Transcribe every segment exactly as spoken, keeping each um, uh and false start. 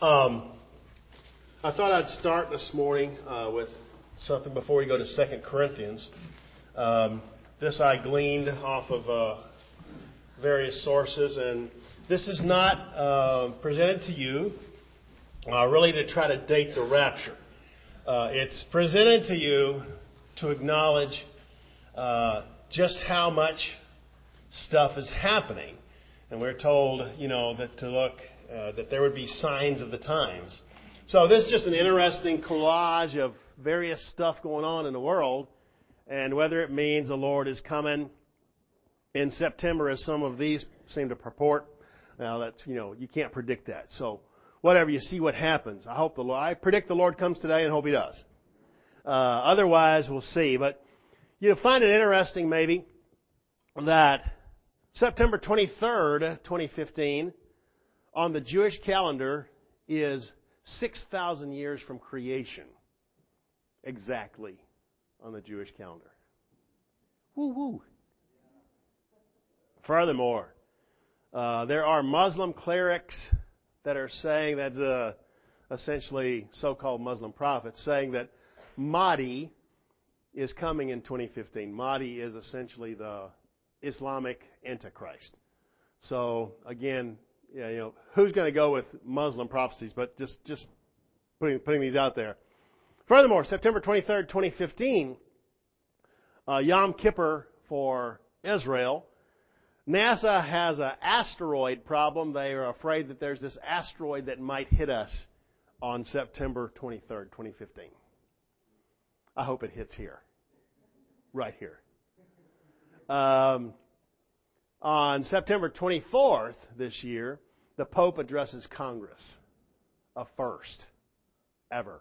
Um, I thought I'd start this morning uh, with something before we go to Second Corinthians. Um, this I gleaned off of uh, various sources, and this is not uh, presented to you uh, really to try to date the rapture. Uh, it's presented to you to acknowledge uh, just how much stuff is happening. And we're told, you know, that to look, uh, that there would be signs of the times. So this is just an interesting collage of various stuff going on in the world, and whether it means the Lord is coming in September, as some of these seem to purport. Now that's, you know, you can't predict that. So whatever, you see what happens. I hope the Lord, I predict the Lord comes today and hope He does. Uh, otherwise, we'll see. But you'll find it interesting, maybe, that September twenty-third, twenty fifteen, on the Jewish calendar is six thousand years from creation. Exactly on the Jewish calendar. Woo woo. Furthermore, uh, there are Muslim clerics that are saying, that's uh, essentially so-called Muslim prophets, saying that Mahdi is coming in twenty fifteen. Mahdi is essentially the Islamic Antichrist. So again, yeah, you know, who's going to go with Muslim prophecies? But just just putting putting these out there. Furthermore, September twenty-third, twenty fifteen, uh, Yom Kippur for Israel. NASA has an asteroid problem. They are afraid that there's this asteroid that might hit us on September twenty-third, twenty fifteen. I hope it hits here. Right here. Um, on September twenty-fourth this year, the Pope addresses Congress. A first ever.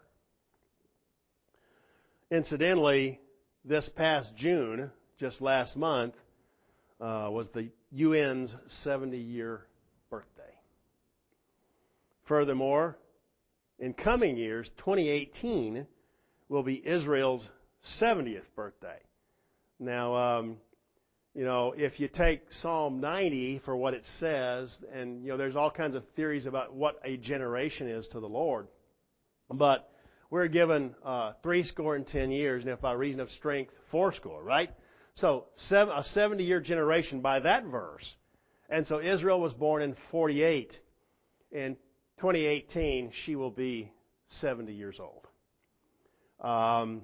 Incidentally, this past June, just last month, uh, was the U N's seventy-year birthday. Furthermore, in coming years, twenty eighteen will be Israel's seventieth birthday. Now, um, you know, if you take Psalm ninety for what it says, and, you know, there's all kinds of theories about what a generation is to the Lord. But we're given uh, three score and ten years, and if by reason of strength, four score, right? So seven, a seventy-year generation by that verse. And so Israel was born in forty-eight. In twenty eighteen, she will be seventy years old. Um,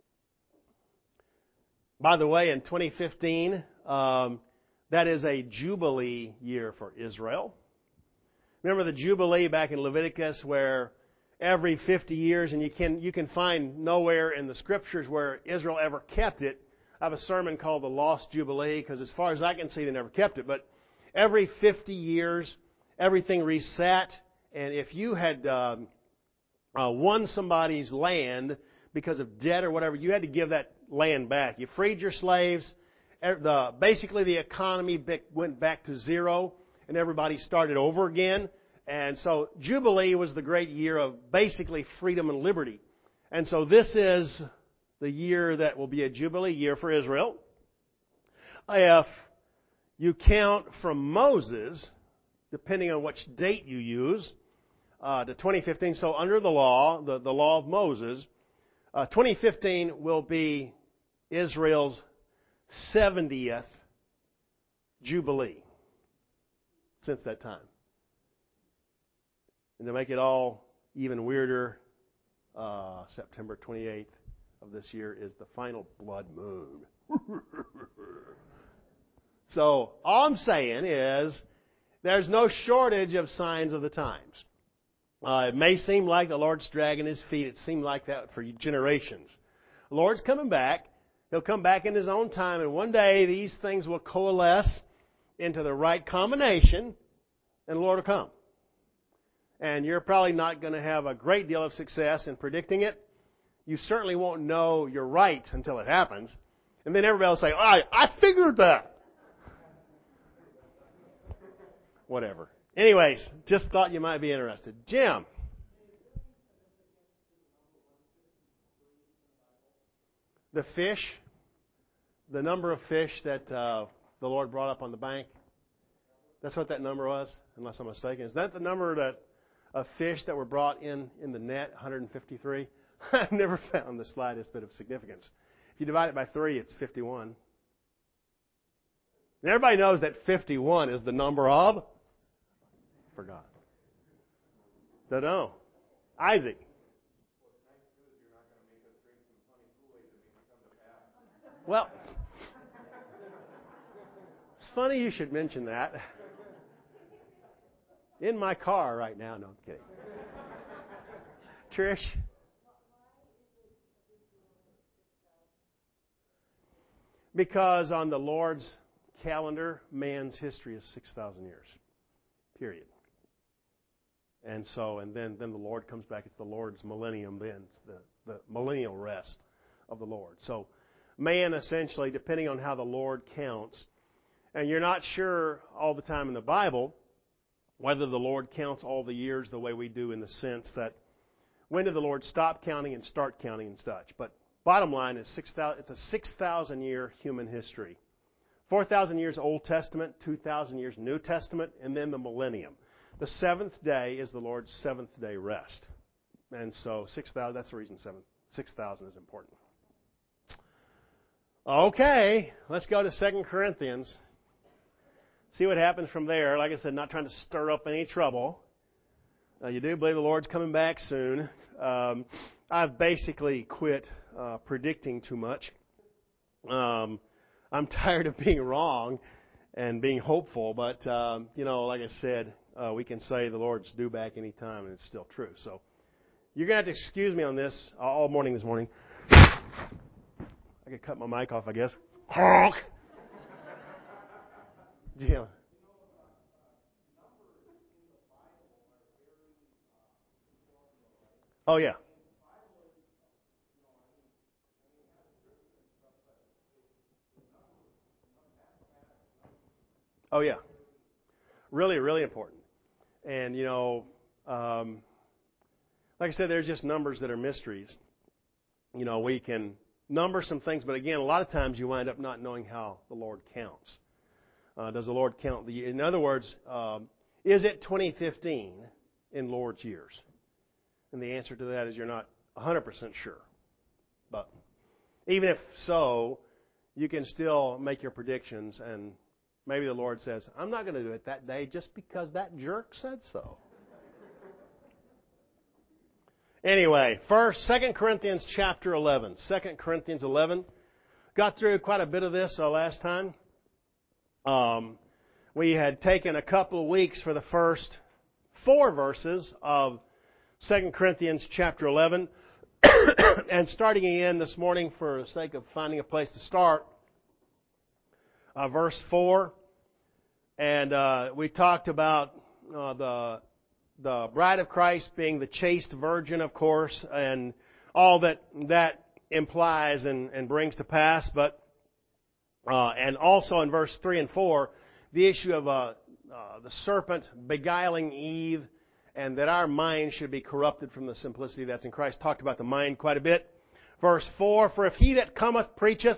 by the way, in twenty fifteen, um, that is a Jubilee year for Israel. Remember the Jubilee back in Leviticus where every fifty years, and you can you can find nowhere in the Scriptures where Israel ever kept it. I have a sermon called The Lost Jubilee, because as far as I can see, they never kept it. But every fifty years, everything reset, and if you had um, uh, won somebody's land because of debt or whatever, you had to give that land back. You freed your slaves. The, basically, the economy went back to zero, and everybody started over again. And so Jubilee was the great year of basically freedom and liberty. And so this is the year that will be a Jubilee year for Israel. If you count from Moses, depending on which date you use, uh, to twenty fifteen, so under the law, the, the law of Moses, uh, twenty fifteen will be Israel's seventieth Jubilee since that time. And to make it all even weirder, uh, September twenty-eighth of this year is the final blood moon. So all I'm saying is there's no shortage of signs of the times. Uh, it may seem like the Lord's dragging His feet. It seemed like that for generations. The Lord's coming back. He'll come back in His own time, and one day these things will coalesce into the right combination, and the Lord will come. And you're probably not going to have a great deal of success in predicting it. You certainly won't know you're right until it happens. And then everybody will say, I, I figured that. Whatever. Anyways, just thought you might be interested. Jim. The fish, the number of fish that uh, the Lord brought up on the bank, that's what that number was, unless I'm mistaken. Is that the number that of fish that were brought in in the net, one hundred fifty-three. I've never found the slightest bit of significance. If you divide it by three, it's fifty-one. And everybody knows that fifty-one is the number of? Forgot. Don't know. Isaac. Well, it's funny you should mention that. In my car right now. No, I'm kidding. Trish? Because on the Lord's calendar, man's history is six thousand years. Period. And so, and then, then the Lord comes back. It's the Lord's millennium then. It's the, the millennial rest of the Lord. So, man essentially, depending on how the Lord counts, and you're not sure all the time in the Bible whether the Lord counts all the years the way we do, in the sense that when did the Lord stop counting and start counting and such. But bottom line is six thousand, it's a six thousand year human history. four thousand years Old Testament, two thousand years New Testament, and then the millennium. The seventh day is the Lord's seventh day rest. And so six thousand, that's the reason seven, six thousand is important. Okay, let's go to Second Corinthians. See what happens from there. Like I said, not trying to stir up any trouble. Uh, you do believe the Lord's coming back soon. Um, I've basically quit uh, predicting too much. Um, I'm tired of being wrong and being hopeful, but, um, you know, like I said, uh, we can say the Lord's due back any time, and it's still true. So you're going to have to excuse me on this all morning this morning. I could cut my mic off, I guess. Honk! Jim. Oh, yeah. Oh, yeah. Really, really important. And, you know, um, like I said, there's just numbers that are mysteries. You know, we can number some things, but again, a lot of times you wind up not knowing how the Lord counts. Uh, does the Lord count the year? In other words, um, is it twenty fifteen in Lord's years? And the answer to that is you're not one hundred percent sure. But even if so, you can still make your predictions, and maybe the Lord says, I'm not going to do it that day just because that jerk said so. Anyway, first, Second Corinthians chapter eleven. Second Corinthians eleven. Got through quite a bit of this uh, last time. Um, we had taken a couple of weeks for the first four verses of Second Corinthians chapter eleven. And starting again this morning, for the sake of finding a place to start, uh, verse four. And uh, we talked about uh, the the bride of Christ being the chaste virgin, of course, and all that that implies and, and brings to pass. But uh, and also in verse three and four, the issue of uh, uh, the serpent beguiling Eve, and that our mind should be corrupted from the simplicity that's in Christ. Talked about the mind quite a bit. Verse four, for if he that cometh preacheth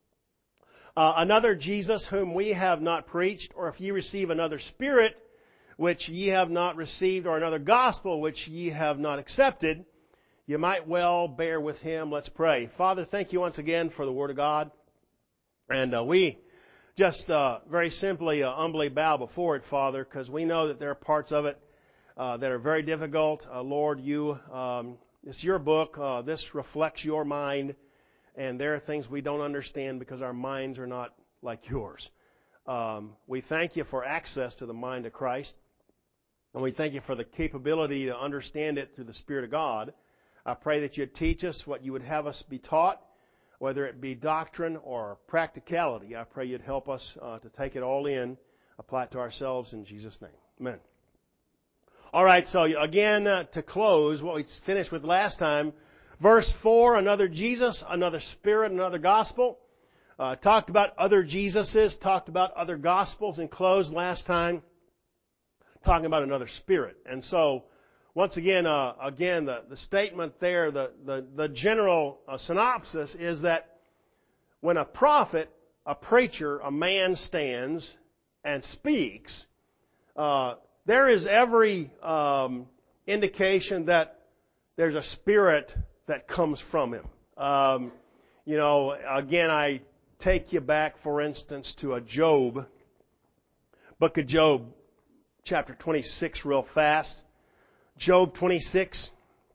uh, another Jesus whom we have not preached, or if ye receive another spirit which ye have not received, or another gospel which ye have not accepted, you might well bear with him. Let's pray. Father, thank you once again for the Word of God. And uh, we just uh, very simply, uh, humbly bow before it, Father, because we know that there are parts of it uh, that are very difficult. Uh, Lord, you, um, it's your book. Uh, this reflects your mind. And there are things we don't understand because our minds are not like yours. Um, we thank you for access to the mind of Christ. And we thank you for the capability to understand it through the Spirit of God. I pray that you'd teach us what you would have us be taught, whether it be doctrine or practicality. I pray you'd help us uh, to take it all in, apply it to ourselves in Jesus' name. Amen. All right, so again, uh, to close what we finished with last time, verse four, another Jesus, another Spirit, another gospel. Uh, talked about other Jesuses, talked about other gospels, and closed last time talking about another Spirit. And so, once again, uh, again, the, the statement there, the, the, the general uh, synopsis is that when a prophet, a preacher, a man stands and speaks, uh, there is every um, indication that there's a spirit that comes from him. Um, you know, again, I take you back, for instance, to a Job, book of Job, chapter twenty-six, real fast. Job twenty-six.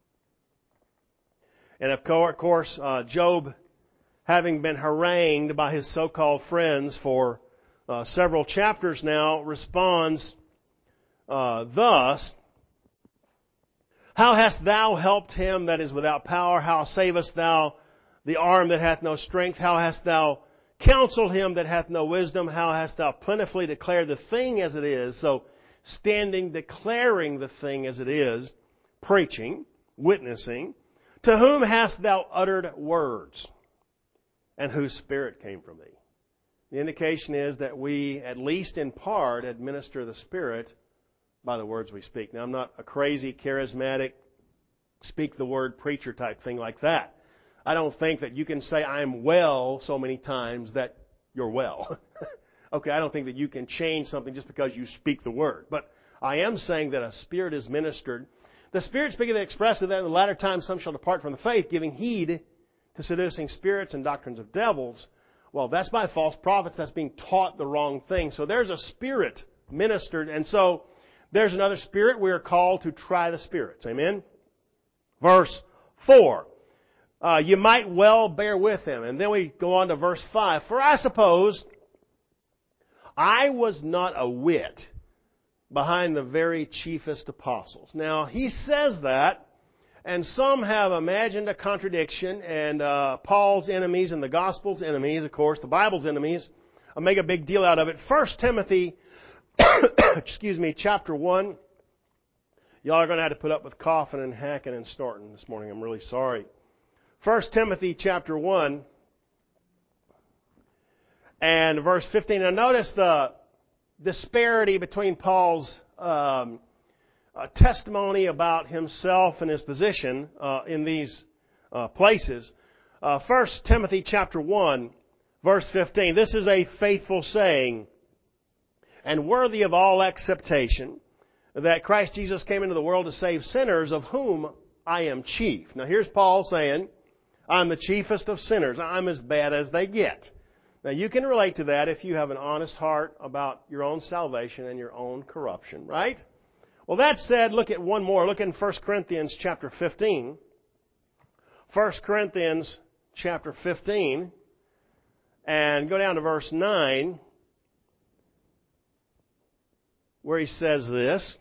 And of course, uh, Job, having been harangued by his so-called friends for uh, several chapters now, responds uh, thus, How hast thou helped him that is without power? How savest thou the arm that hath no strength? How hast thou counseled him that hath no wisdom? How hast thou plentifully declared the thing as it is? So, standing, declaring the thing as it is, preaching, witnessing. To whom hast thou uttered words? And whose spirit came from thee? The indication is that we, at least in part, administer the Spirit by the words we speak. Now, I'm not a crazy, charismatic, speak the word preacher type thing like that. I don't think that you can say, I'm well so many times that you're well. Okay, I don't think that you can change something just because you speak the word. But I am saying that a Spirit is ministered. The Spirit speaketh expressly that in the latter times some shall depart from the faith, giving heed to seducing spirits and doctrines of devils. Well, that's by false prophets. That's being taught the wrong thing. So there's a Spirit ministered. And so there's another Spirit. We are called to try the spirits. Amen? Verse four. Uh, you might well bear with him. And then we go on to verse five. For I suppose I was not a whit behind the very chiefest apostles. Now, he says that, and some have imagined a contradiction, and uh, Paul's enemies and the Gospel's enemies, of course, the Bible's enemies, uh, make a big deal out of it. First Timothy, excuse me, chapter one. Y'all are going to have to put up with coughing and hacking and snorting this morning. I'm really sorry. First Timothy chapter one and verse fifteen. Now notice the disparity between Paul's um, uh, testimony about himself and his position uh, in these uh, places. Uh, First Timothy chapter one, verse fifteen. This is a faithful saying and worthy of all acceptation, that Christ Jesus came into the world to save sinners, of whom I am chief. Now here's Paul saying, I'm the chiefest of sinners. I'm as bad as they get. Now you can relate to that if you have an honest heart about your own salvation and your own corruption, right? Well, that said, look at one more. Look in First Corinthians chapter fifteen. First Corinthians chapter fifteen. And go down to verse nine, where he says this.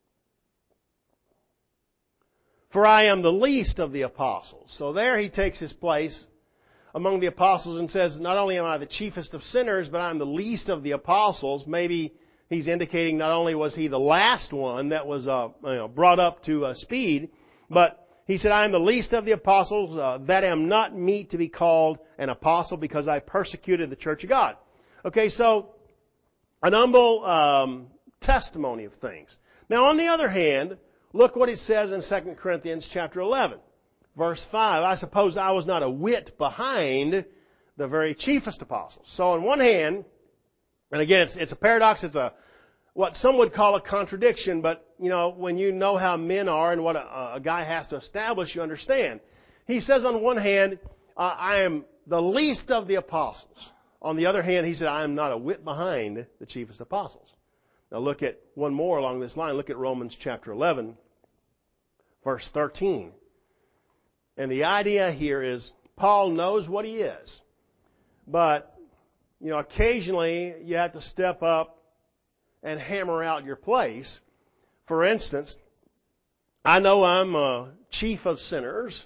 For I am the least of the apostles. So there he takes his place among the apostles and says, not only am I the chiefest of sinners, but I'm the least of the apostles. Maybe he's indicating not only was he the last one that was uh, you know, brought up to uh, speed, but he said, I am the least of the apostles, uh, that am not meet to be called an apostle because I persecuted the church of God. Okay, so an humble um, testimony of things. Now, on the other hand, look what it says in Second Corinthians chapter eleven. Verse five, I suppose I was not a whit behind the very chiefest apostles. So on one hand, and again, it's, it's a paradox, it's a what some would call a contradiction, but, you know, when you know how men are and what a, a guy has to establish, you understand. He says on one hand, uh, I am the least of the apostles. On the other hand, he said, I am not a whit behind the chiefest apostles. Now look at one more along this line. Look at Romans chapter eleven, verse thirteen. And the idea here is Paul knows what he is. But, you know, occasionally you have to step up and hammer out your place. For instance, I know I'm a chief of sinners,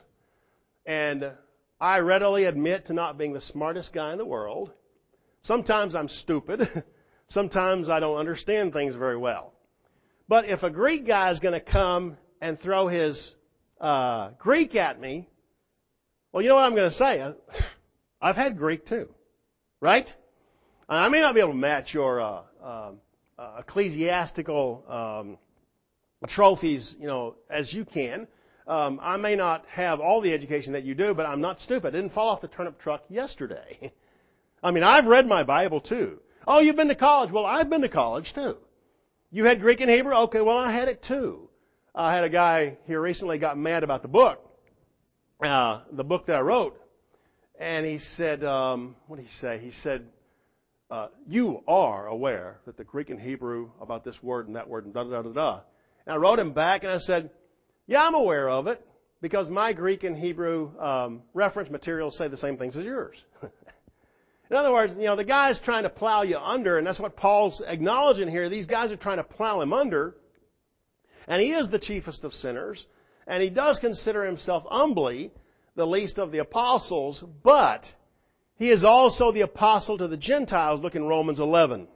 and I readily admit to not being the smartest guy in the world. Sometimes I'm stupid. Sometimes I don't understand things very well. But if a Greek guy is going to come and throw his uh, Greek at me, well, you know what I'm going to say? I've had Greek too, right? I may not be able to match your uh, uh, uh, ecclesiastical um, trophies, you know, as you can. Um, I may not have all the education that you do, but I'm not stupid. I didn't fall off the turnip truck yesterday. I mean, I've read my Bible too. Oh, you've been to college? Well, I've been to college too. You had Greek and Hebrew? Okay, well, I had it too. I had a guy here recently got mad about the book, uh, the book that I wrote. And he said, um, what did he say? He said, uh, you are aware that the Greek and Hebrew about this word and that word and da da da da da. And I wrote him back and I said, yeah, I'm aware of it because my Greek and Hebrew um, reference materials say the same things as yours. In other words, you know, the guy's trying to plow you under, and that's what Paul's acknowledging here. These guys are trying to plow him under, and he is the chiefest of sinners, and he does consider himself humbly the least of the apostles, but he is also the apostle to the Gentiles. Look in Romans eleven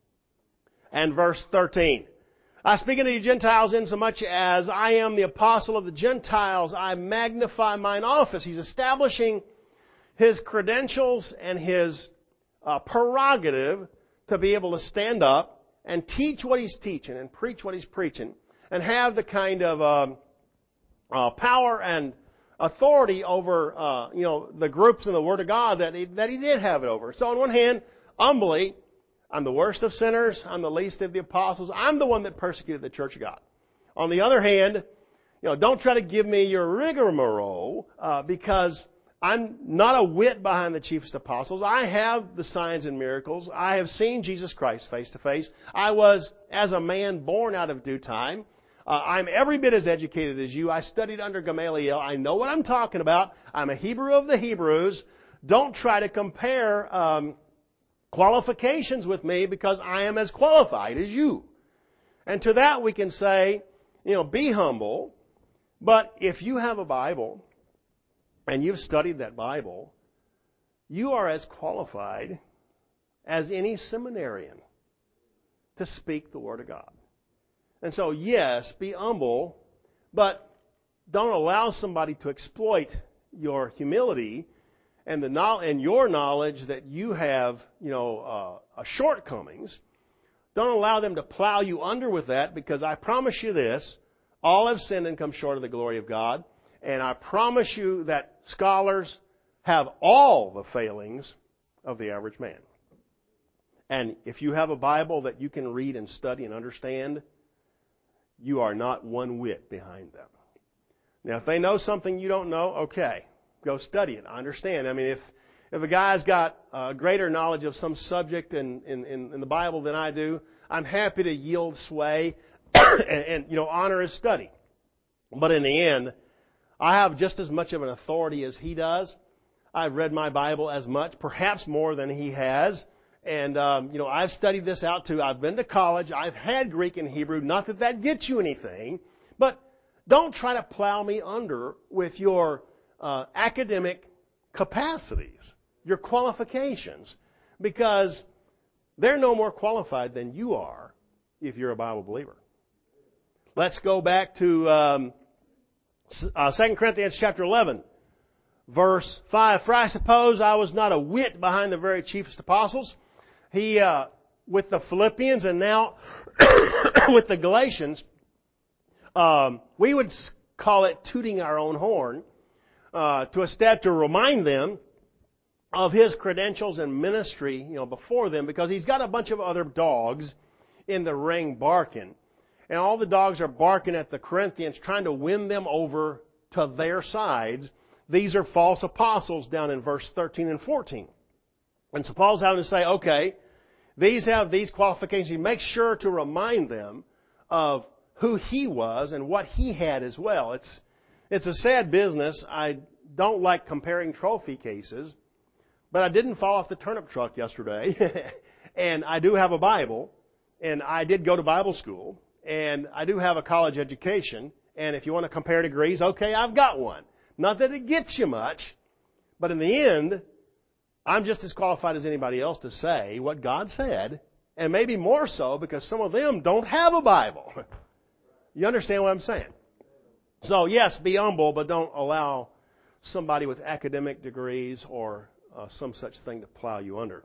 and verse thirteen. I speak unto you Gentiles insomuch as I am the apostle of the Gentiles, I magnify mine office. He's establishing his credentials and his uh, prerogative to be able to stand up and teach what he's teaching and preach what he's preaching and have the kind of uh, uh, power and authority over, uh, you know, the groups in the Word of God that he, that he did have it over. So on one hand, humbly, I'm the worst of sinners. I'm the least of the apostles. I'm the one that persecuted the church of God. On the other hand, you know, don't try to give me your rigmarole uh, because I'm not a whit behind the chiefest apostles. I have the signs and miracles. I have seen Jesus Christ face to face. I was, as a man, born out of due time. Uh, I'm every bit as educated as you. I studied under Gamaliel. I know what I'm talking about. I'm a Hebrew of the Hebrews. Don't try to compare um, qualifications with me because I am as qualified as you. And to that we can say, you know, be humble. But if you have a Bible and you've studied that Bible, you are as qualified as any seminarian to speak the Word of God. And so, yes, be humble, but don't allow somebody to exploit your humility and the and your knowledge that you have, you know, uh, shortcomings. Don't allow them to plow you under with that, because I promise you this: all have sinned and come short of the glory of God. And I promise you that scholars have all the failings of the average man. And if you have a Bible that you can read and study and understand, you are not one whit behind them. Now, if they know something you don't know, okay, go study it. I understand. I mean, if if a guy's got uh, greater knowledge of some subject in, in, in the Bible than I do, I'm happy to yield sway and, and, you know, honor his study. But in the end, I have just as much of an authority as he does. I've read my Bible as much, perhaps more than he has. And, um, you know, I've studied this out too. I've been to college. I've had Greek and Hebrew. Not that that gets you anything. But don't try to plow me under with your uh, academic capacities, your qualifications, because they're no more qualified than you are if you're a Bible believer. Let's go back to um, uh, Second Corinthians chapter eleven, verse five. For I suppose I was not a whit behind the very chiefest apostles. He, uh, with the Philippians and now with the Galatians, um, we would call it tooting our own horn, uh, to a step to remind them of his credentials and ministry, you know, before them, because he's got a bunch of other dogs in the ring barking. And all the dogs are barking at the Corinthians, trying to win them over to their sides. These are false apostles down in verse thirteen and fourteen. And so Paul's having to say, okay, these have these qualifications. He makes sure to remind them of who he was and what he had as well. It's it's a sad business. I don't like comparing trophy cases, but I didn't fall off the turnip truck yesterday. And I do have a Bible, and I did go to Bible school, and I do have a college education. And if you want to compare degrees, okay, I've got one. Not that it gets you much, but in the end, I'm just as qualified as anybody else to say what God said, and maybe more so because some of them don't have a Bible. You understand what I'm saying? So yes, be humble, but don't allow somebody with academic degrees or uh, some such thing to plow you under.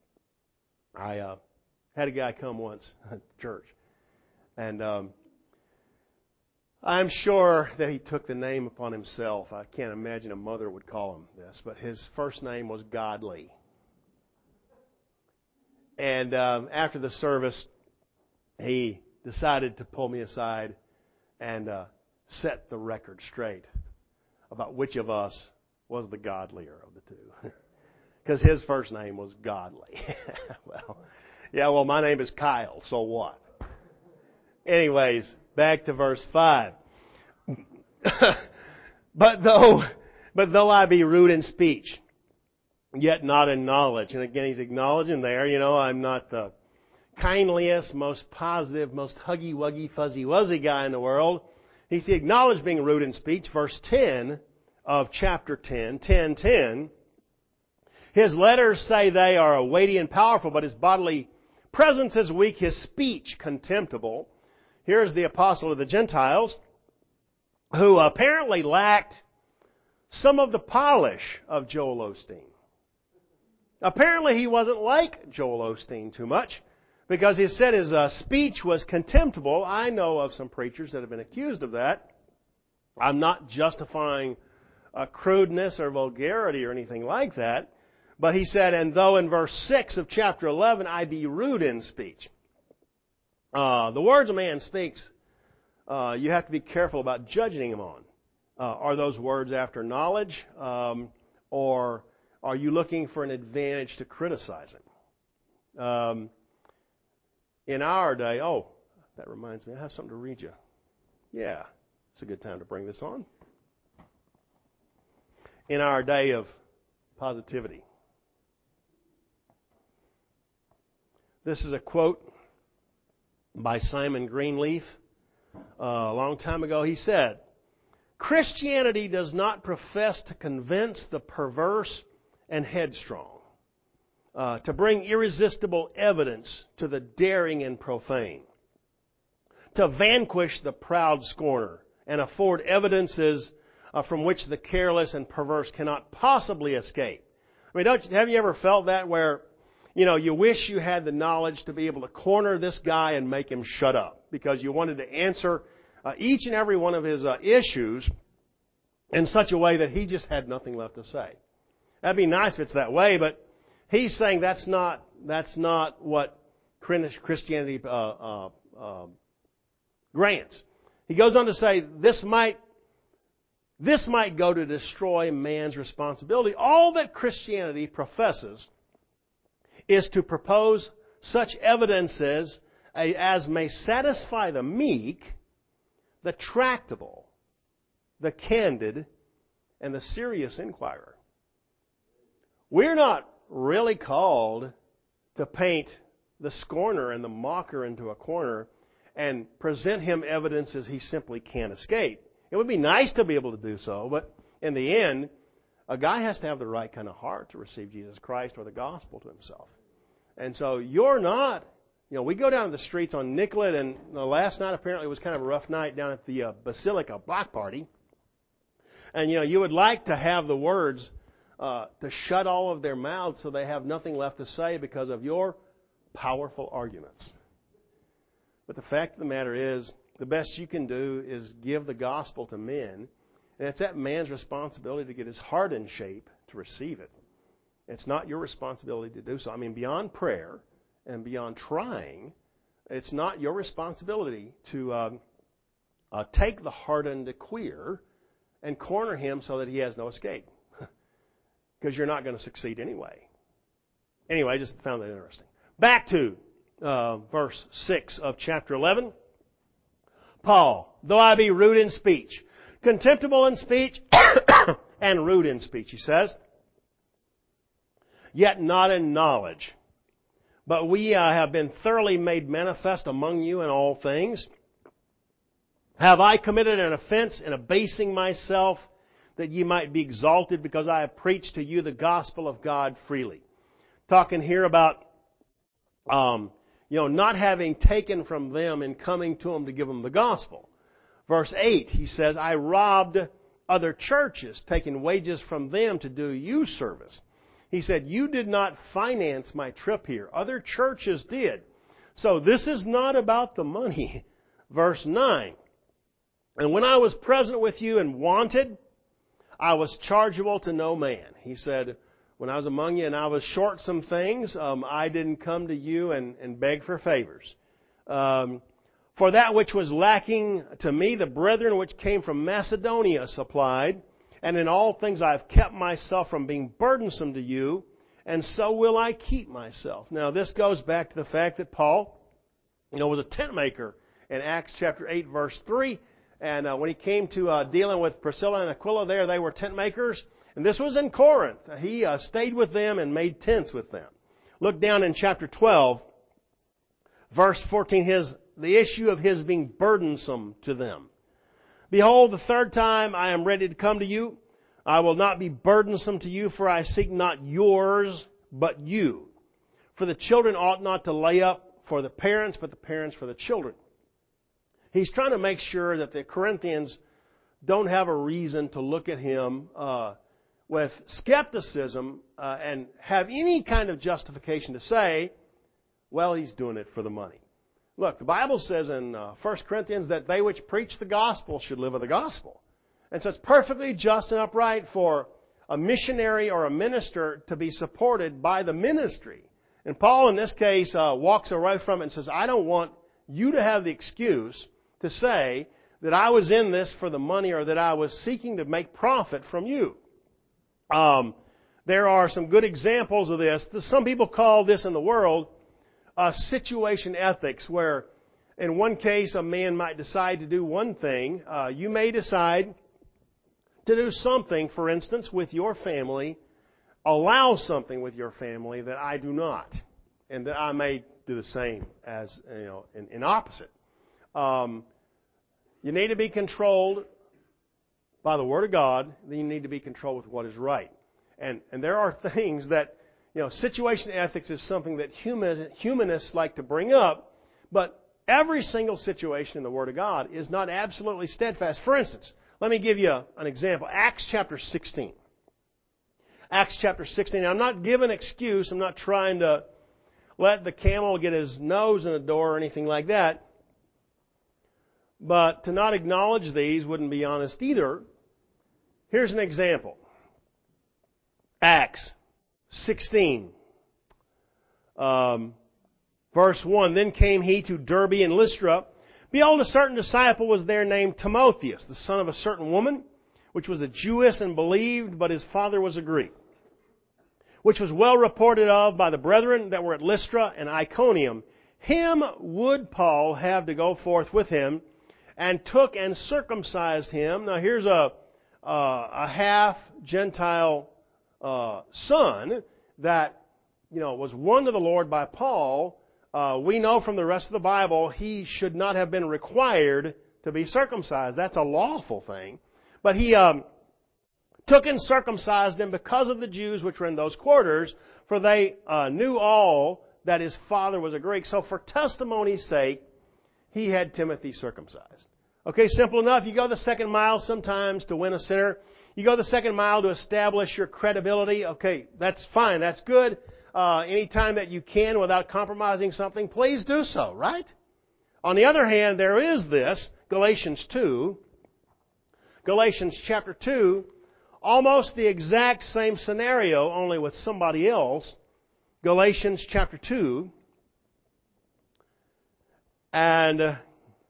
I uh, had a guy come once at church, and um, I'm sure that he took the name upon himself. I can't imagine a mother would call him this, but his first name was Godly. And um, after the service, he decided to pull me aside and uh, set the record straight about which of us was the godlier of the two. Because his first name was Godly. Well, yeah, well, my name is Kyle, so what? Anyways, back to verse five. But though, but though I be rude in speech, yet not in knowledge. And again, he's acknowledging there, you know, I'm not the kindliest, most positive, most huggy-wuggy, fuzzy-wuzzy guy in the world. He's acknowledged being rude in speech. Verse ten of chapter ten, ten ten. His letters say they are weighty and powerful, but his bodily presence is weak, his speech contemptible. Here's the apostle of the Gentiles, who apparently lacked some of the polish of Joel Osteen. Apparently he wasn't like Joel Osteen too much, because he said his uh, speech was contemptible. I know of some preachers that have been accused of that. I'm not justifying uh, crudeness or vulgarity or anything like that. But he said, and though in verse six of chapter eleven, I be rude in speech. Uh, the words a man speaks, uh, you have to be careful about judging him on. Uh, are those words after knowledge? Um, or are you looking for an advantage to criticize him? Um, in our day, oh, that reminds me, I have something to read you. Yeah, it's a good time to bring this on. In our day of positivity. This is a quote by Simon Greenleaf. Uh, a long time ago, he said, Christianity does not profess to convince the perverse and headstrong, uh, to bring irresistible evidence to the daring and profane, to vanquish the proud scorner and afford evidences uh, from which the careless and perverse cannot possibly escape. I mean, don't you, have you ever felt that where, you know, you wish you had the knowledge to be able to corner this guy and make him shut up because you wanted to answer uh, each and every one of his uh, issues in such a way that he just had nothing left to say. That'd be nice if it's that way, but he's saying that's not that's not what Christianity uh, uh, uh, grants. He goes on to say this might this might go to destroy man's responsibility. All that Christianity professes is to propose such evidences as may satisfy the meek, the tractable, the candid, and the serious inquirer. We're not really called to paint the scorner and the mocker into a corner and present him evidences he simply can't escape. It would be nice to be able to do so, but in the end, a guy has to have the right kind of heart to receive Jesus Christ or the gospel to himself. And so you're not, you know, we go down to the streets on Nicollet, and you know, last night apparently was kind of a rough night down at the uh, Basilica block party. And, you know, you would like to have the words uh, to shut all of their mouths so they have nothing left to say because of your powerful arguments. But the fact of the matter is, the best you can do is give the gospel to men, and it's that man's responsibility to get his heart in shape to receive it. It's not your responsibility to do so. I mean, beyond prayer and beyond trying, it's not your responsibility to um, uh, take the hardened queer and corner him so that he has no escape. Because you're not going to succeed anyway. Anyway, I just found that interesting. Back to uh, verse six of chapter eleven. Paul, though I be rude in speech, contemptible in speech, and rude in speech, he says, yet not in knowledge. But we uh, have been thoroughly made manifest among you in all things. Have I committed an offense in abasing myself that ye might be exalted because I have preached to you the gospel of God freely? Talking here about, um, you know, not having taken from them and coming to them to give them the gospel. Verse eight, he says, I robbed other churches, taking wages from them to do you service. He said, you did not finance my trip here. Other churches did. So this is not about the money. Verse nine, and when I was present with you and wanted, I was chargeable to no man. He said, when I was among you and I was short some things, um, I didn't come to you and, and beg for favors. Um, For that which was lacking to me, the brethren which came from Macedonia supplied, and in all things I have kept myself from being burdensome to you, and so will I keep myself. Now this goes back to the fact that Paul, you know, was a tent maker in Acts chapter eight, verse three. And uh, when he came to uh, dealing with Priscilla and Aquila there, they were tent makers. And this was in Corinth. He uh, stayed with them and made tents with them. Look down in chapter twelve, verse fourteen, his, the issue of his being burdensome to them. Behold, the third time I am ready to come to you. I will not be burdensome to you, for I seek not yours, but you. For the children ought not to lay up for the parents, but the parents for the children. He's trying to make sure that the Corinthians don't have a reason to look at him uh, with skepticism uh, and have any kind of justification to say, well, he's doing it for the money. Look, the Bible says in uh, First Corinthians that they which preach the gospel should live of the gospel. And so it's perfectly just and upright for a missionary or a minister to be supported by the ministry. And Paul, in this case, uh, walks away from it and says, I don't want you to have the excuse to say that I was in this for the money or that I was seeking to make profit from you. Um, there are some good examples of this. Some people call this in the world uh, situation ethics, where in one case a man might decide to do one thing. Uh, you may decide to do something, for instance, with your family, allow something with your family that I do not, and that I may do the same as, you know, in, in opposite. Um, you need to be controlled by the Word of God. Then you need to be controlled with what is right. And and there are things that, you know, situation ethics is something that human, humanists like to bring up, but every single situation in the Word of God is not absolutely steadfast. For instance, let me give you a, an example. Acts chapter sixteen. Acts chapter sixteen. Now, I'm not giving an excuse. I'm not trying to let the camel get his nose in the door or anything like that. But to not acknowledge these wouldn't be honest either. Here's an example. Acts sixteen. Um, verse one. Then came he to Derbe and Lystra. Behold, a certain disciple was there named Timotheus, the son of a certain woman, which was a Jewess and believed, but his father was a Greek, which was well reported of by the brethren that were at Lystra and Iconium. Him would Paul have to go forth with him, and took and circumcised him. Now here's a, uh, a half Gentile uh, son that, you know, was won to the Lord by Paul. Uh, we know from the rest of the Bible he should not have been required to be circumcised. That's a lawful thing. But he um, took and circumcised him because of the Jews which were in those quarters, for they uh, knew all that his father was a Greek. So for testimony's sake, he had Timothy circumcised. Okay, simple enough. You go the second mile sometimes to win a sinner. You go the second mile to establish your credibility. Okay, that's fine. That's good. Uh, anytime that you can without compromising something, please do so, right? On the other hand, there is this, Galatians two. Galatians chapter two, almost the exact same scenario, only with somebody else. Galatians chapter two. And uh,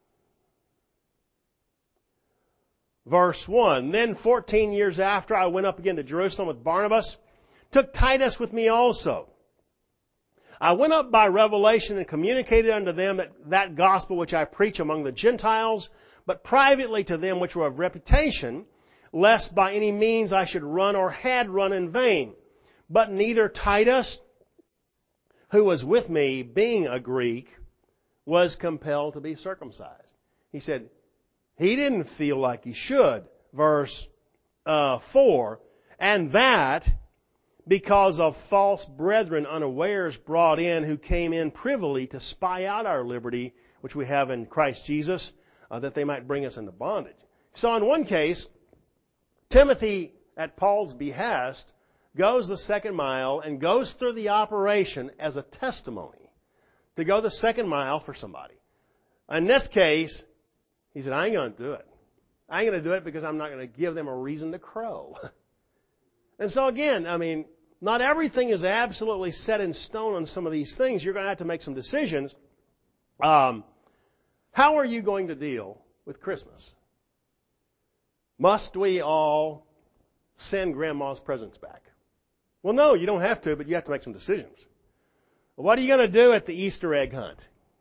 verse one. Then fourteen years after, I went up again to Jerusalem with Barnabas, took Titus with me also. I went up by revelation and communicated unto them that, that gospel which I preach among the Gentiles, but privately to them which were of reputation, lest by any means I should run or had run in vain. But neither Titus, who was with me, being a Greek, was compelled to be circumcised. He said he didn't feel like he should. Verse uh, four, and that because of false brethren unawares brought in, who came in privily to spy out our liberty, which we have in Christ Jesus, uh, that they might bring us into bondage. So in one case, Timothy, at Paul's behest, goes the second mile and goes through the operation as a testimony to go the second mile for somebody. In this case, he said, I ain't going to do it. I ain't going to do it because I'm not going to give them a reason to crow. And so again, I mean, not everything is absolutely set in stone on some of these things. You're going to have to make some decisions. Um, How are you going to deal with Christmas? Must we all send Grandma's presents back? Well, no, you don't have to, but you have to make some decisions. What are you going to do at the Easter egg hunt?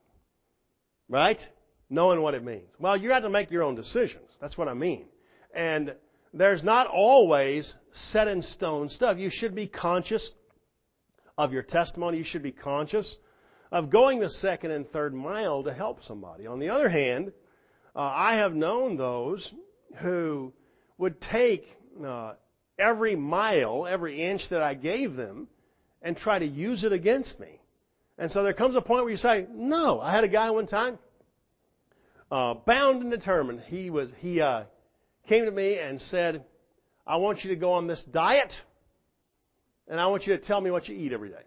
Right? Knowing what it means. Well, you have to make your own decisions. That's what I mean. And there's not always set in stone stuff. You should be conscious of your testimony. You should be conscious of going the second and third mile to help somebody. On the other hand, uh, I have known those who would take uh, every mile, every inch that I gave them and try to use it against me. And so there comes a point where you say, no. I had a guy one time, uh, bound and determined. He was he uh, came to me and said, I want you to go on this diet, and I want you to tell me what you eat every day.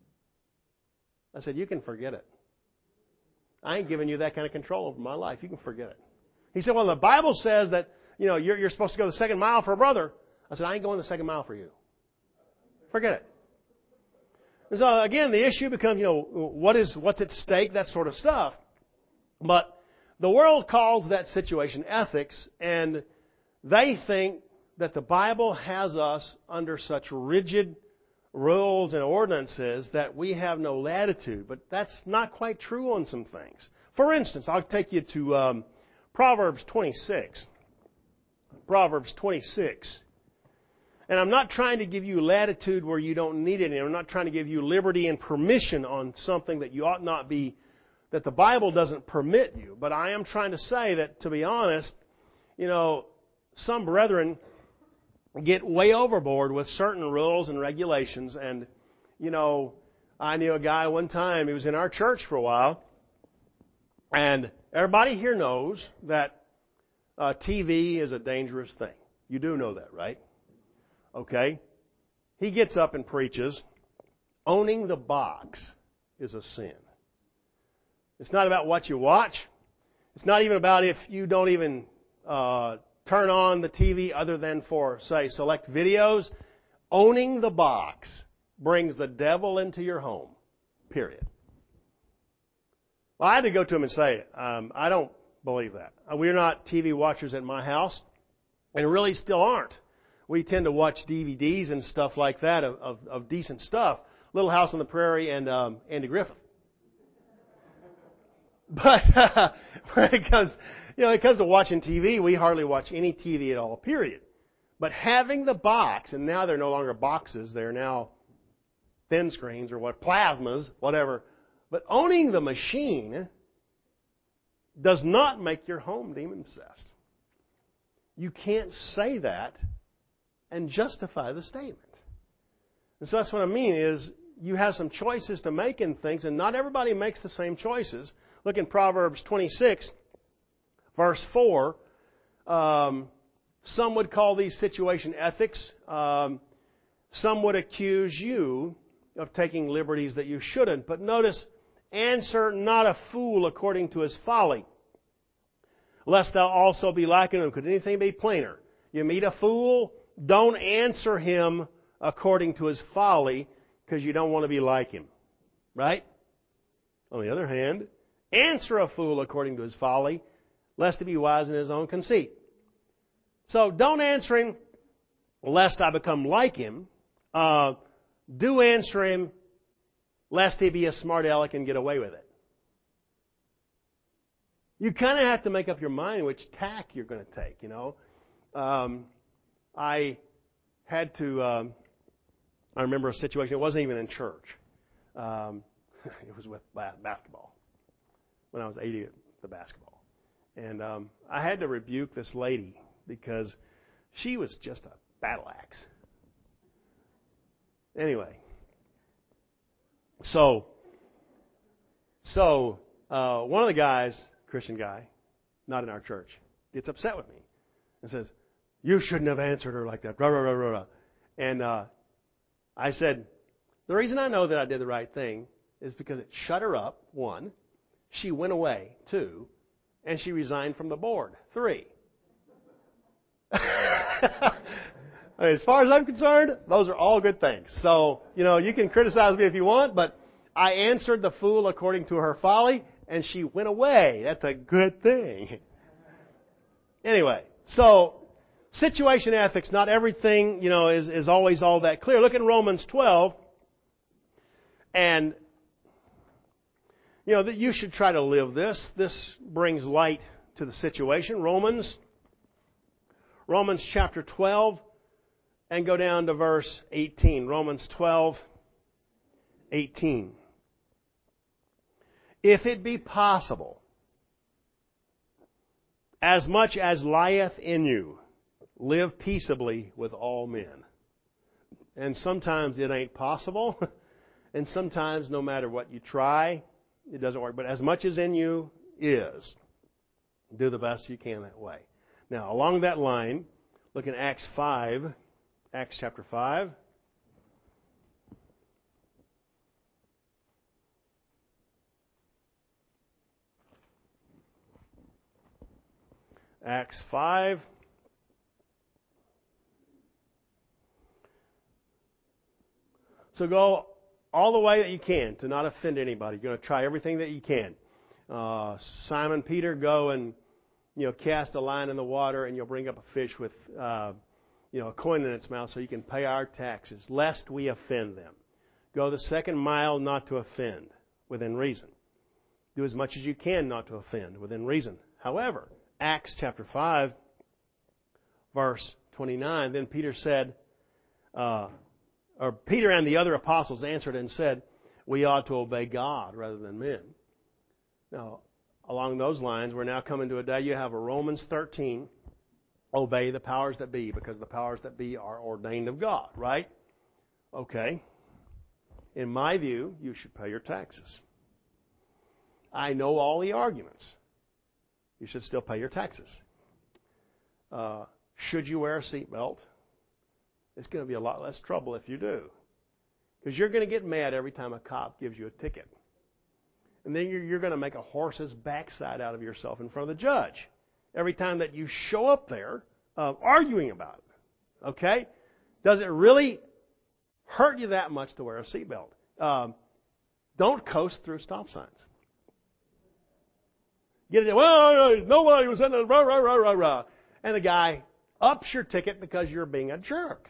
I said, you can forget it. I ain't giving you that kind of control over my life. You can forget it. He said, well, the Bible says that, you know, you're, you're supposed to go the second mile for a brother. I said, I ain't going the second mile for you. Forget it. And so, again, the issue becomes, you know, what is, what's at stake, that sort of stuff. But the world calls that situation ethics, and they think that the Bible has us under such rigid rules and ordinances that we have no latitude. But that's not quite true on some things. For instance, I'll take you to um, Proverbs twenty-six. Proverbs twenty-six. And I'm not trying to give you latitude where you don't need it. And I'm not trying to give you liberty and permission on something that you ought not be, that the Bible doesn't permit you. But I am trying to say that, to be honest, you know, some brethren get way overboard with certain rules and regulations. And, you know, I knew a guy one time, he was in our church for a while, and everybody here knows that uh, T V is a dangerous thing. You do know that, right? Okay? He gets up and preaches, owning the box is a sin. It's not about what you watch. It's not even about if you don't even uh, turn on the T V other than for, say, select videos. Owning the box brings the devil into your home. Period. Well, I had to go to him and say, um, I don't believe that. We're not T V watchers at my house, and really still aren't. We tend to watch D V Ds and stuff like that of, of, of decent stuff. Little House on the Prairie and um, Andy Griffith. But uh, when it comes, you know, it comes to watching T V, we hardly watch any T V at all, period. But having the box, and now they're no longer boxes, they're now thin screens or what, plasmas, whatever. But owning the machine does not make your home demon possessed. You can't say that and justify the statement. And so that's what I mean is you have some choices to make in things, and not everybody makes the same choices. Look in Proverbs twenty-six, verse four. Um, some would call these situation ethics. Um, some would accuse you of taking liberties that you shouldn't. But notice, answer not a fool according to his folly, lest thou also be like unto him. Could anything be plainer? You meet a fool, don't answer him according to his folly, because you don't want to be like him. Right? On the other hand, answer a fool according to his folly, lest he be wise in his own conceit. So don't answer him lest I become like him. Uh, do answer him lest he be a smart aleck and get away with it. You kind of have to make up your mind which tack you're going to take, you know. Um, I had to, um, I remember a situation, it wasn't even in church. Um, it was with basketball. When I was eighty at the basketball. And um, I had to rebuke this lady because she was just a battle axe. Anyway. So, so uh, one of the guys, Christian guy, not in our church, gets upset with me and says, you shouldn't have answered her like that. Blah, blah, blah, blah, blah. And uh, I said, the reason I know that I did the right thing is because it shut her up, one. She went away, two. And she resigned from the board, three. As far as I'm concerned, those are all good things. So, you know, you can criticize me if you want, but I answered the fool according to her folly, and she went away. That's a good thing. Anyway, so situation ethics, not everything, you know, is, is always all that clear. Look in Romans twelve, and, you know, that you should try to live this. This brings light to the situation. Romans, Romans chapter twelve, and go down to verse eighteen. Romans twelve, eighteen. If it be possible, as much as lieth in you, live peaceably with all men. And sometimes it ain't possible. And sometimes no matter what you try, it doesn't work. But as much as in you is, do the best you can that way. Now, along that line, look in Acts five, Acts chapter five. Acts five. So go all the way that you can to not offend anybody. You're going to try everything that you can. Uh, Simon Peter, go and you know cast a line in the water, and you'll bring up a fish with uh, you know a coin in its mouth, so you can pay our taxes, lest we offend them. Go the second mile not to offend, within reason. Do as much as you can not to offend, within reason. However, Acts chapter five, verse twenty-nine, then Peter said, uh, or Peter and the other apostles answered and said, we ought to obey God rather than men. Now, along those lines, we're now coming to a day you have a Romans thirteen, obey the powers that be, because the powers that be are ordained of God, right? Okay. In my view, you should pay your taxes. I know all the arguments. You should still pay your taxes. Uh, should you wear a seatbelt? It's going to be a lot less trouble if you do. Because you're going to get mad every time a cop gives you a ticket. And then you're, you're going to make a horse's backside out of yourself in front of the judge every time that you show up there uh, arguing about it. Okay? Does it really hurt you that much to wear a seatbelt? Um, don't coast through stop signs. Get it? Well, nobody was in the rah, rah, rah, rah, rah. And the guy ups your ticket because you're being a jerk.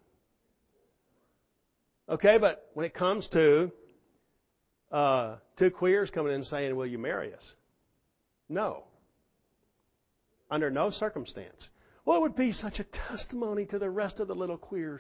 Okay, but when it comes to uh, two queers coming in and saying, will you marry us? No. Under no circumstance. What would be such a testimony to the rest of the little queers?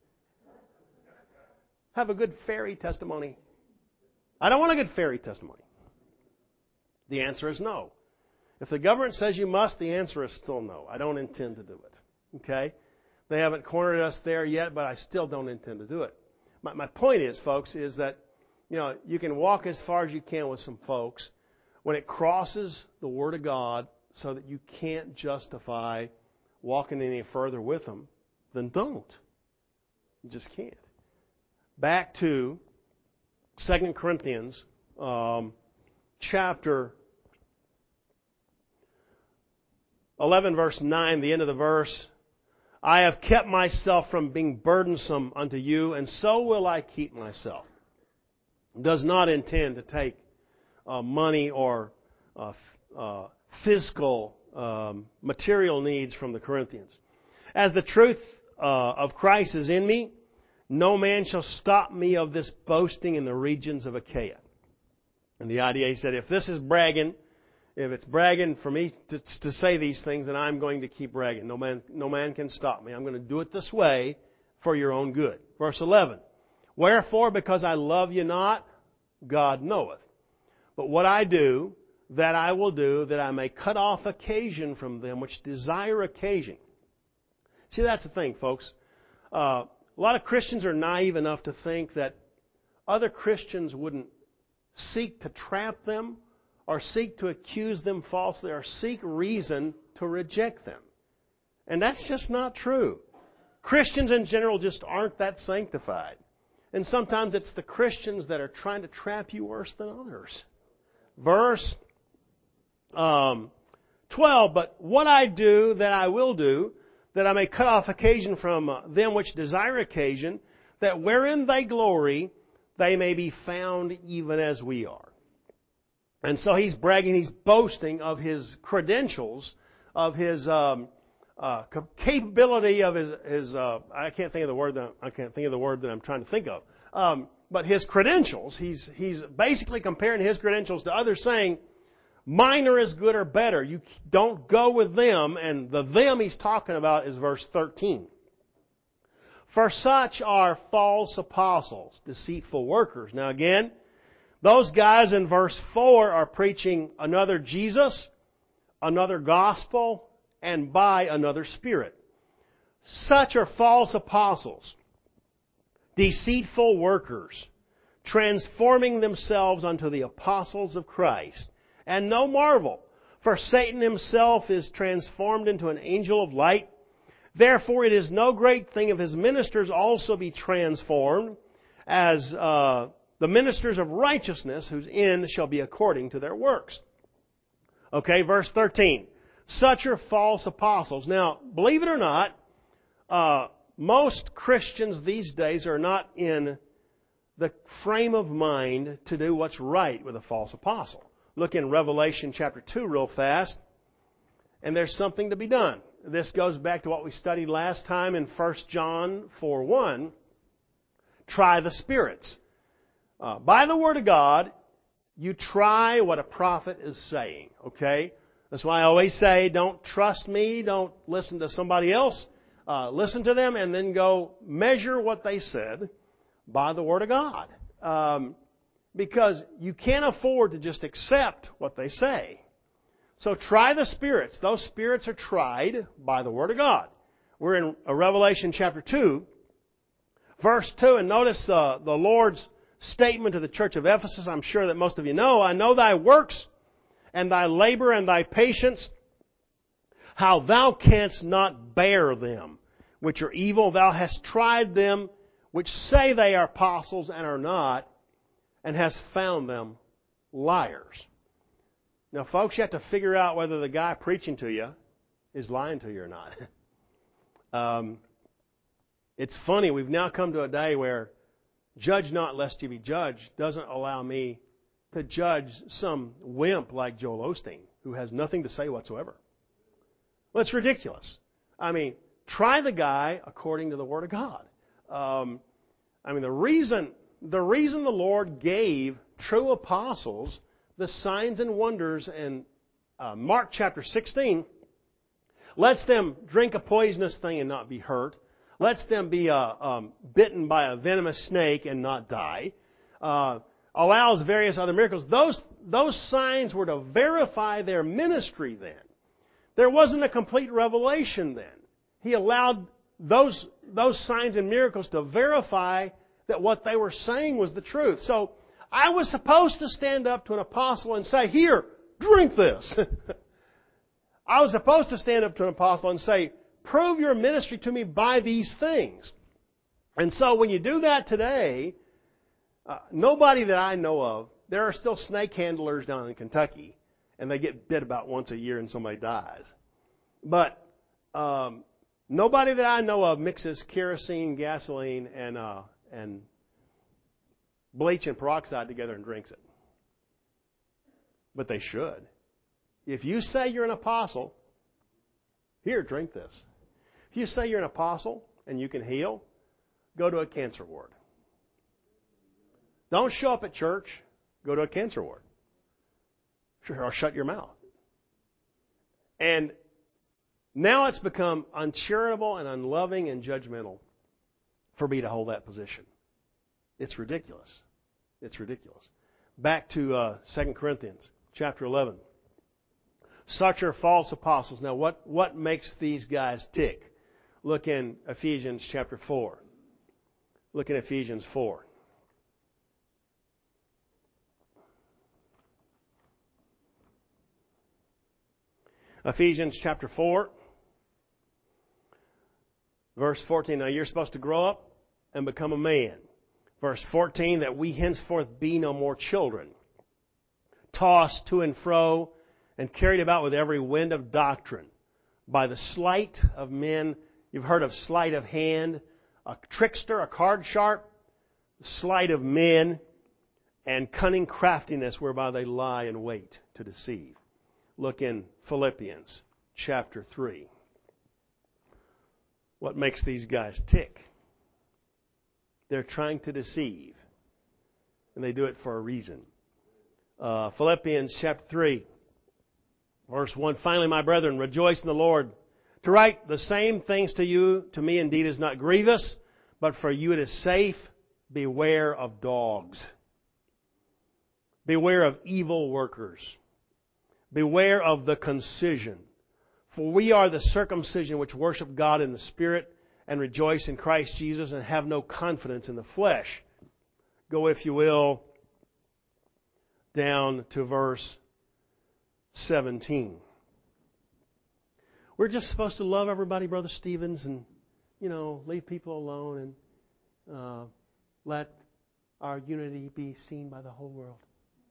Have a good fairy testimony. I don't want a good fairy testimony. The answer is no. If the government says you must, the answer is still no. I don't intend to do it. Okay? They haven't cornered us there yet, but I still don't intend to do it. My, my point is, folks, is that you know you can walk as far as you can with some folks. When it crosses the Word of God so that you can't justify walking any further with them, then don't. You just can't. Back to Second Corinthians um, chapter eleven, verse nine, the end of the verse. I have kept myself from being burdensome unto you, and so will I keep myself. Does not intend to take uh, money or uh, uh, physical, um, material needs from the Corinthians. As the truth uh, of Christ is in me, no man shall stop me of this boasting in the regions of Achaia. And the idea, he said, if this is bragging, if it's bragging for me to, to say these things, then I'm going to keep bragging. No man, no man can stop me. I'm going to do it this way for your own good. Verse eleven. Wherefore, because I love you not, God knoweth. But what I do, that I will do, that I may cut off occasion from them which desire occasion. See, that's the thing, folks. Uh, a lot of Christians are naive enough to think that other Christians wouldn't seek to trap them or seek to accuse them falsely or seek reason to reject them. And that's just not true. Christians in general just aren't that sanctified. And sometimes it's the Christians that are trying to trap you worse than others. Verse um, twelve, but what I do, that I will do, that I may cut off occasion from uh, them which desire occasion, that wherein they glory, they may be found even as we are. And so he's bragging, he's boasting of his credentials, of his um, uh, capability, of his, his uh, I can't think of the word that I can't think of the word that I'm trying to think of. Um, but his credentials, he's he's basically comparing his credentials to others, saying, mine are as good or better. You don't go with them. And the them he's talking about is verse thirteen. For such are false apostles, deceitful workers. Now again, those guys in verse four are preaching another Jesus, another gospel, and by another spirit. Such are false apostles, deceitful workers, transforming themselves unto the apostles of Christ. And no marvel, for Satan himself is transformed into an angel of light. Therefore it is no great thing if his ministers also be transformed as uh, the ministers of righteousness, whose end shall be according to their works. Okay, verse thirteen. Such are false apostles. Now, believe it or not, uh, most Christians these days are not in the frame of mind to do what's right with a false apostle. Look in Revelation chapter two real fast, and there's something to be done. This goes back to what we studied last time in First John four one. Try the spirits. Uh, by the Word of God, you try what a prophet is saying. Okay? That's why I always say, don't trust me, don't listen to somebody else. Uh, listen to them and then go measure what they said by the Word of God. Um, because you can't afford to just accept what they say. So try the spirits. Those spirits are tried by the Word of God. We're in Revelation chapter two, verse two, and notice uh, the Lord's statement to the church of Ephesus. I'm sure that most of you know. I know thy works, and thy labor, and thy patience, how thou canst not bear them, which are evil. Thou hast tried them, which say they are apostles, and are not, and hast found them liars. Now, folks, you have to figure out whether the guy preaching to you is lying to you or not. um, it's funny, we've now come to a day where judge not lest you be judged doesn't allow me to judge some wimp like Joel Osteen who has nothing to say whatsoever. Well, it's ridiculous. I mean, try the guy according to the Word of God. Um, I mean, the reason the reason the Lord gave true apostles the signs and wonders in uh, Mark chapter sixteen, lets them drink a poisonous thing and not be hurt, lets them be uh, um, bitten by a venomous snake and not die, uh, allows various other miracles. Those, those signs were to verify their ministry then. There wasn't a complete revelation then. He allowed those, those signs and miracles to verify that what they were saying was the truth. So, I was supposed to stand up to an apostle and say, here, drink this. I was supposed to stand up to an apostle and say, prove your ministry to me by these things. And so when you do that today, uh, nobody that I know of, there are still snake handlers down in Kentucky, and they get bit about once a year and somebody dies. But um, nobody that I know of mixes kerosene, gasoline, and uh, and bleach and peroxide together and drinks it. But they should. If you say you're an apostle, here, drink this. If you say you're an apostle and you can heal, go to a cancer ward. Don't show up at church, go to a cancer ward. Or shut your mouth. And now it's become uncharitable and unloving and judgmental for me to hold that position. It's ridiculous. It's ridiculous. Back to uh, Second Corinthians chapter eleven. Such are false apostles. Now, what, what makes these guys tick? Look in Ephesians chapter four. Look in Ephesians four. Ephesians chapter four, verse fourteen. Now, you're supposed to grow up and become a man. Verse fourteen, that we henceforth be no more children, tossed to and fro and carried about with every wind of doctrine, by the sleight of men. You've heard of sleight of hand, a trickster, a card sharp, the sleight of men, and cunning craftiness whereby they lie in wait to deceive. Look in Philippians chapter three. What makes these guys tick? They're trying to deceive. And they do it for a reason. Uh, Philippians chapter three, verse one. Finally, my brethren, rejoice in the Lord. To write the same things to you, to me indeed is not grievous, but for you it is safe. Beware of dogs. Beware of evil workers. Beware of the concision. For we are the circumcision which worship God in the Spirit and rejoice in Christ Jesus and have no confidence in the flesh. Go, if you will, down to verse seventeen. We're just supposed to love everybody, Brother Stevens, and, you know, leave people alone and uh, let our unity be seen by the whole world.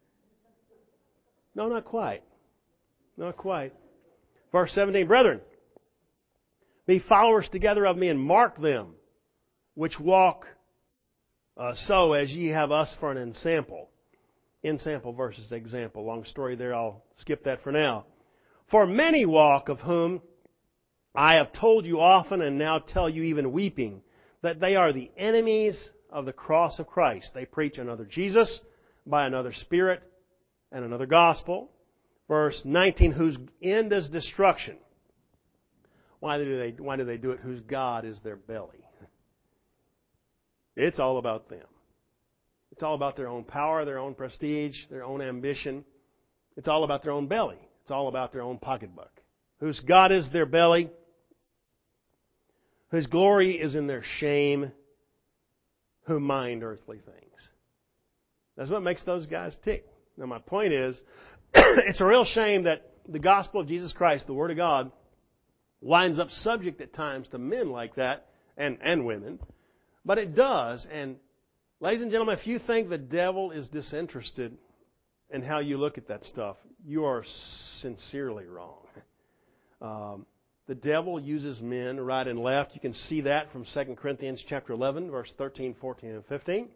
No, not quite. Not quite. Verse seventeen, brethren, be followers together of me and mark them which walk uh, so as ye have us for an ensample. Ensample versus example. Long story there. I'll skip that for now. For many walk, of whom I have told you often and now tell you even weeping, that they are the enemies of the cross of Christ. They preach another Jesus by another Spirit and another gospel. Verse nineteen, whose end is destruction. Why do they, why do they do it? Whose God is their belly. It's all about them. It's all about their own power, their own prestige, their own ambition. It's all about their own belly. It's all about their own pocketbook. Whose God is their belly. Whose glory is in their shame. Who mind earthly things. That's what makes those guys tick. Now my point is, it's a real shame that the gospel of Jesus Christ, the Word of God, winds up subject at times to men like that, and, and women. But it does. And ladies and gentlemen, if you think the devil is disinterested in how you look at that stuff, you are sincerely wrong. Um, the devil uses men right and left. You can see that from Second Corinthians chapter eleven, verse thirteen, fourteen, and fifteen.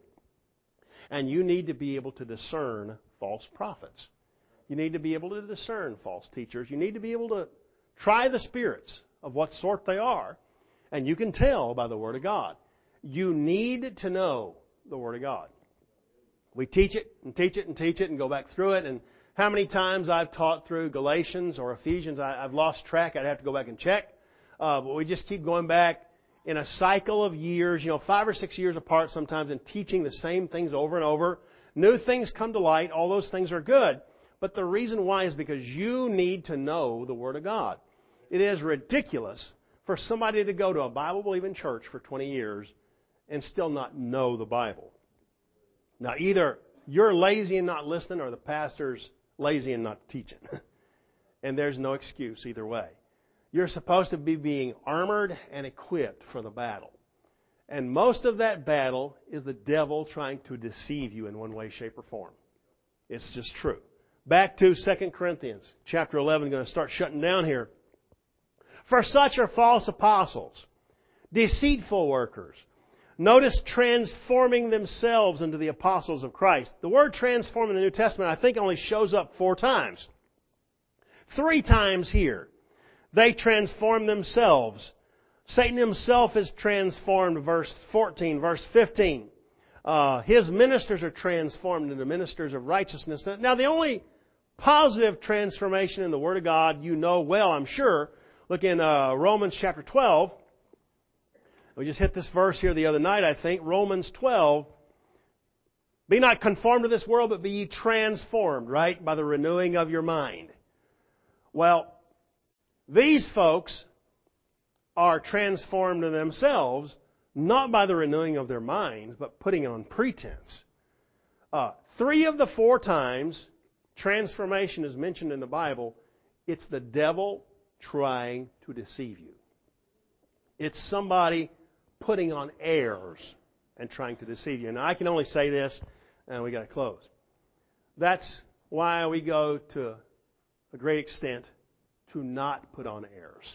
And you need to be able to discern false prophets. You need to be able to discern false teachers. You need to be able to try the spirits of what sort they are. And you can tell by the Word of God. You need to know the Word of God. We teach it and teach it and teach it and go back through it. And how many times I've taught through Galatians or Ephesians, I, I've lost track. I'd have to go back and check. Uh, but we just keep going back in a cycle of years, you know, five or six years apart sometimes, and teaching the same things over and over. New things come to light. All those things are good. But the reason why is because you need to know the Word of God. It is ridiculous for somebody to go to a Bible-believing church for twenty years and still not know the Bible. Now, either you're lazy and not listening, or the pastor's lazy and not teaching. And there's no excuse either way. You're supposed to be being armored and equipped for the battle. And most of that battle is the devil trying to deceive you in one way, shape, or form. It's just true. Back to Second Corinthians chapter eleven. I'm going to start shutting down here. For such are false apostles, deceitful workers. Notice transforming themselves into the apostles of Christ. The word transform in the New Testament, I think, only shows up four times. Three times here. They transform themselves. Satan himself is transformed, verse fourteen, verse fifteen. Uh, his ministers are transformed into ministers of righteousness. Now, the only positive transformation in the Word of God, you know well, I'm sure. Look in uh, Romans chapter twelve. We just hit this verse here the other night, I think. Romans twelve. Be not conformed to this world, but be ye transformed, right? By the renewing of your mind. Well, these folks are transformed in themselves, not by the renewing of their minds, but putting on pretense. Uh, three of the four times transformation is mentioned in the Bible, it's the devil trying to deceive you. It's somebody putting on airs and trying to deceive you. Now, I can only say this, and we got to close. That's why we go to a great extent to not put on airs.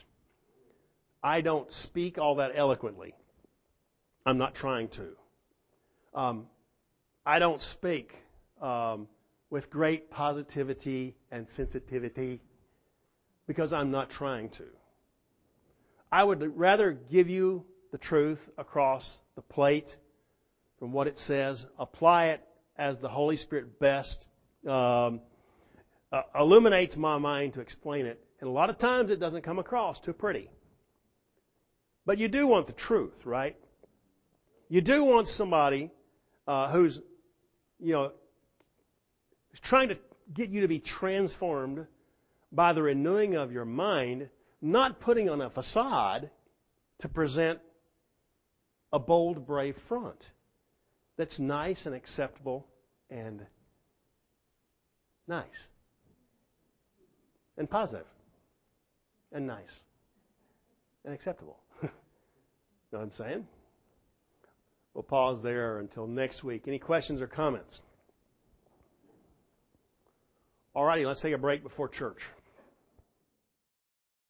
I don't speak all that eloquently. I'm not trying to. Um, I don't speak um, with great positivity and sensitivity because I'm not trying to. I would rather give you the truth across the plate from what it says, apply it as the Holy Spirit best um, uh, illuminates my mind to explain it. And a lot of times it doesn't come across too pretty. But you do want the truth, right? You do want somebody uh, who's, you know, trying to get you to be transformed by the renewing of your mind, not putting on a facade to present a bold, brave front that's nice and acceptable and nice and positive and nice and acceptable. Know what I'm saying? We'll pause there until next week. Any questions or comments? All righty, let's take a break before church.